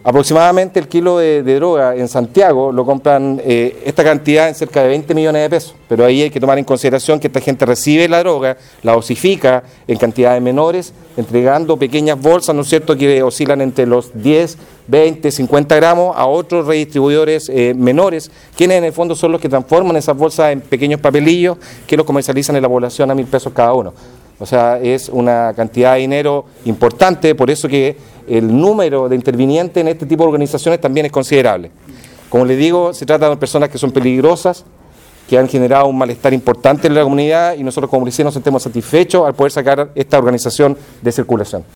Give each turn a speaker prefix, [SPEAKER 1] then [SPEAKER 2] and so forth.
[SPEAKER 1] Aproximadamente el kilo de droga en Santiago lo compran esta cantidad en cerca de 20 millones de pesos, pero ahí hay que tomar en consideración que esta gente recibe la droga, la dosifica en cantidades menores, entregando pequeñas bolsas, ¿no es cierto?, que oscilan entre los 10, 20, 50 gramos a otros redistribuidores menores, quienes en el fondo son los que transforman esas bolsas en pequeños papelillos que los comercializan en la población a 1.000 pesos cada uno. O sea, es una cantidad de dinero importante, por eso que el número de intervinientes en este tipo de organizaciones también es considerable. Como les digo, se trata de personas que son peligrosas, que han generado un malestar importante en la comunidad y nosotros como policía nos sentimos satisfechos al poder sacar esta organización de circulación.